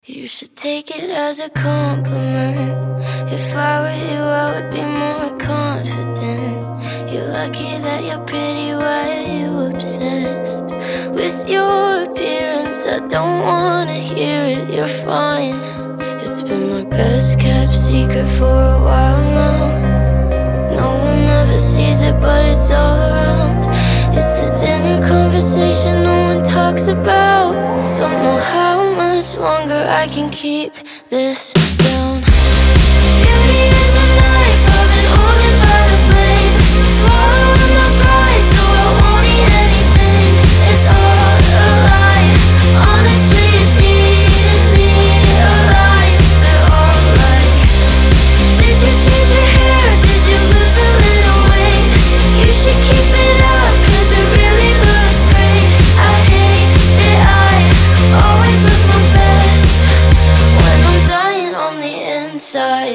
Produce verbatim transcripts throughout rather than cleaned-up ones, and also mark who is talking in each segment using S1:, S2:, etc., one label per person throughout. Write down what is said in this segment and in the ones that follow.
S1: You should take it as a compliment. If I were you, I would be more confident. You're lucky that you're pretty, why are you obsessed with your appearance? I don't wanna hear it, you're fine. It's been my best kept secret for a while now. No one ever sees it, but it's all around. It's the dinner conversation no one talks about. Don't know how much longer I can keep this down. Beauty is a knife, I've been holding by the blade. Swallowing my pride, so I won't eat anything. It's all a lie, honestly it's eating me alive. They're all like, did you change your hair, did you lose a little weight? You should keep it up, cause it really looks great. I hate that I always look my best when I'm dying on the inside.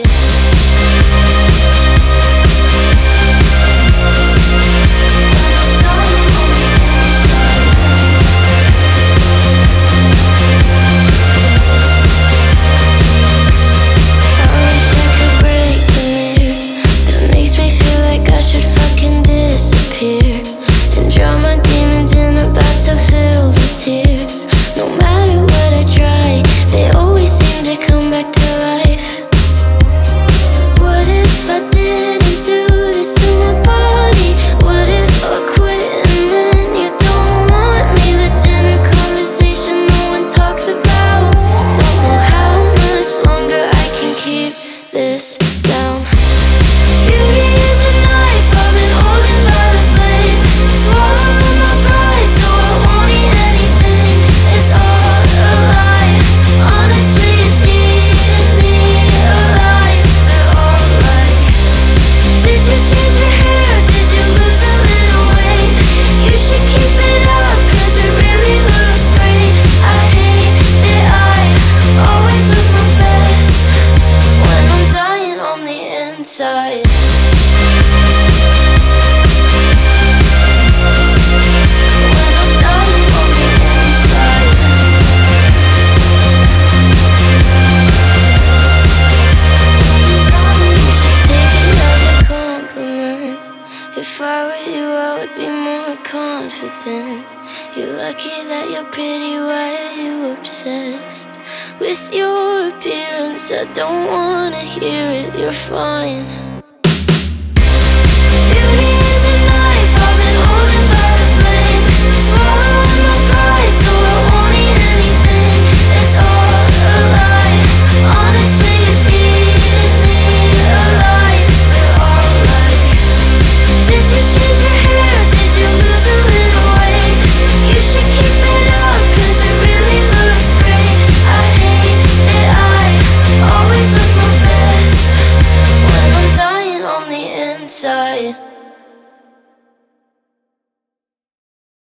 S1: This down. Beauty is a knife, I've been holding by the blade. Swallowing my pride, so I won't eat anything. It's all a lie, honestly it's eating me alive. They're all like, did you change your hair, did you lose a little weight? You should keep it up, cause it really looks great. I hate that I always look my best when I'm dying on the inside. When I'm dying on the inside. You should take it as a compliment. If I were you, I would be more confident. You're lucky that you're pretty, why are you obsessed with your appearance? I don't wanna hear it, you're fine.